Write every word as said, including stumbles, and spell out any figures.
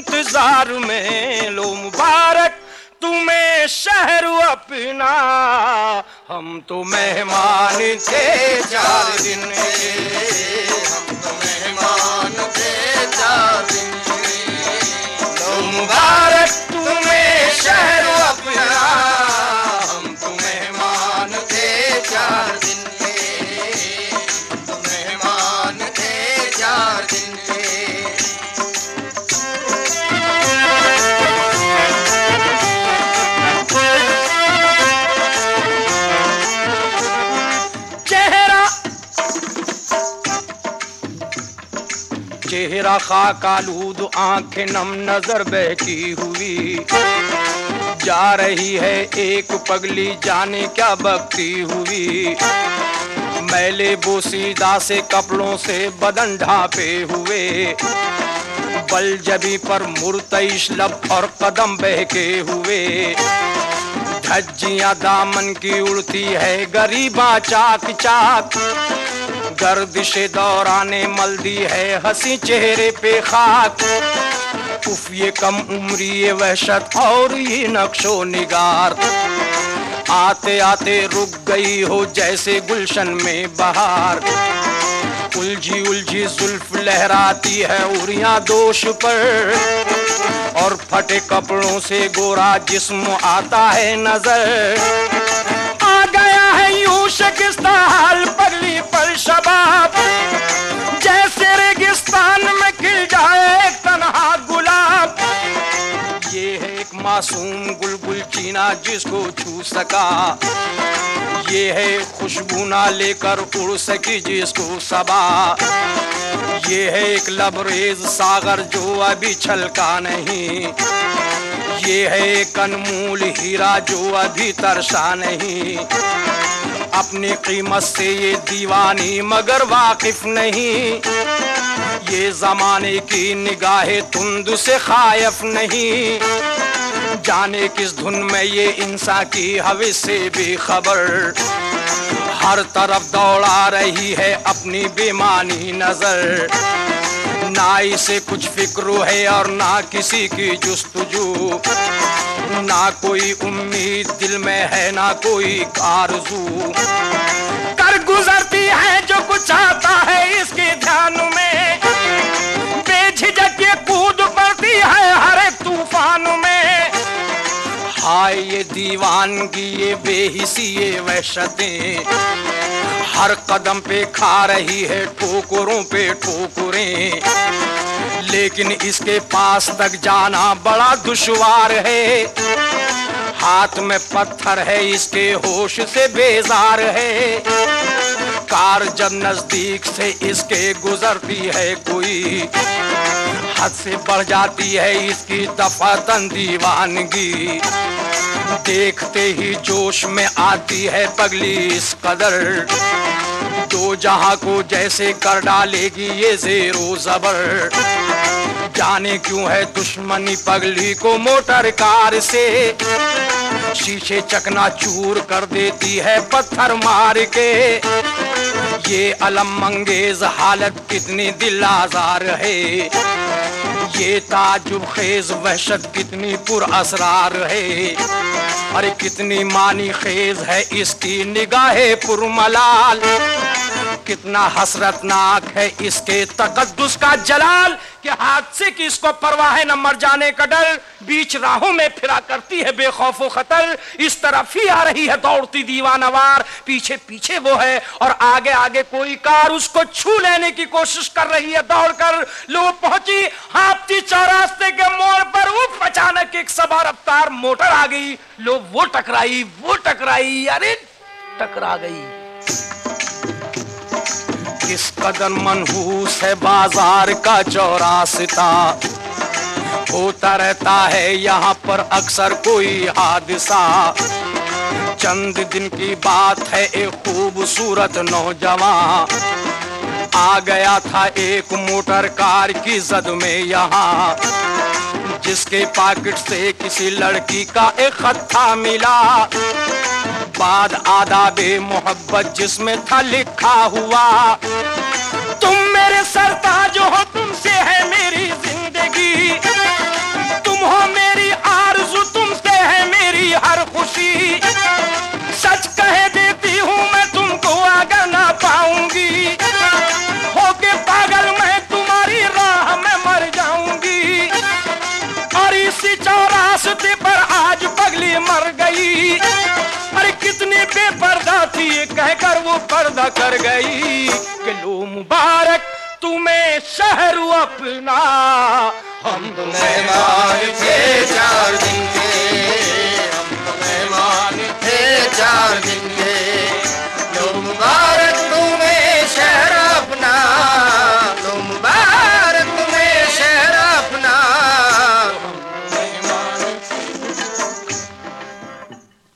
इंतजार में। लो मुबारक तुम्हें शहर अपना, हम तो मेहमान थे चार दिन के, हम तो मेहमान थे चार दिन के। लो मुबारक तुम्हें शहर अपना, हम तो मेहमान थे चार दिन के, हम तो मेहमान थे चार दिन के। चेहरा खाकालूद, आंखें नम, नजर बहकी हुई, जा रही है एक पगली जाने क्या बकती हुई। मैले बोसीदा से कपड़ों से बदन ढापे हुए, बल जबी पर मुर्तइश लब और कदम बहके हुए। धज्जियां दामन की उड़ती है गरीबा चाक चाक, गर्दिशे दौराने मल दी है हंसी चेहरे पे खाक। उफ ये कम उम्री ये वहशत और ये नक्शो निगार, आते आते रुक गई हो जैसे गुलशन में बहार। उलझी उलझी जुल्फ लहराती है उरियां दोष पर, और फटे कपड़ों से गोरा जिस्म आता है नजर। आ गया है यूं शिकस्ता हाल पगली पर शबाब, जैसे रेगिस्तान में खिल जाए तन्हा गुलाब। ये है एक मासूम गुलगुल चीना जिसको छू सका, ये है खुशबू ना लेकर उड़ सकी जिसको सबा। ये है एक लबरेज सागर जो अभी छलका नहीं, ये है एक अनमोल हीरा जो अभी तरसा नहीं। अपनी कीमत से ये दीवानी मगर वाकिफ नहीं, ये जमाने की निगाहे तुंद से खायफ नहीं। जाने किस धुन में ये इंसान की हविस से बेखबर, हर तरफ दौड़ा रही है अपनी बेमानी नजर। ना इसे कुछ फिक्र है और ना किसी की जुस्तजू, ना कोई उम्मीद दिल में है ना कोई आरज़ू। कर गुजरती है जो कुछ आता है इसके ध्यान में, बेझिझक ये कूद पड़ती है हर एक तूफान में। हाय ये दीवानगी ये बेहिसी ये वहशतें, हर कदम पे खा रही है ठोकरों पे ठोकरें। लेकिन इसके पास तक जाना बड़ा दुश्वार है, हाथ में पत्थर है इसके होश से बेजार है। कार जब नजदीक से इसके गुजरती है कोई, हद से बढ़ जाती है इसकी दफातन दीवानगी। देखते ही जोश में आती है पगली इस कदर, दो जहां को जैसे कर डालेगी ये ज़ेरो ज़बर। जाने क्यों है दुश्मनी पगली को मोटर कार से, शीशे चकना चूर कर देती है पत्थर मार के। ये अलम मंगेज हालत कितनी दिल आज़ार है, ये ताजुब खेज वहशत कितनी पुरअसरार है। अरे कितनी मानी खेज है इसकी निगाहे पुरमलाल, कितना हसरतनाक है इसके तकद्दुस का जलाल। कि हादसे की इसको परवाह है न मर जाने का डर, बीच राहों में फिरा करती है बेखौफ खतर। इस तरफ ही आ रही है दौड़ती दीवानवार, पीछे पीछे वो है और आगे आगे कोई कार उसको छू लेने की कोशिश कर रही है दौड़कर। लो पहुंची हापती चौरास्ते के मोड़ पर, उफ अचानक एक सबा रफ्तार मोटर आ गई। लो वो टकराई वो टकराई अरे टकरा गई। किस कदर मनहूस है बाजार का चौरास्ता, होता रहता है यहाँ पर अक्सर कोई हादसा। चंद दिन की बात है एक खूबसूरत नौजवान आ गया था एक मोटर कार की जद में यहाँ, जिसके पॉकेट से किसी लड़की का एक खत था मिला। बाद आदाबे मोहब्बत जिसमें था लिखा हुआ, तुम मेरे सरताज हो तुमसे है मेरी जिंदगी। पर्दा कर गई कि लो मुबारक तुम्हें शहर अपना, हम तो मेहमान थे चार दिन के, हम तो मेहमान थे चार दिन के।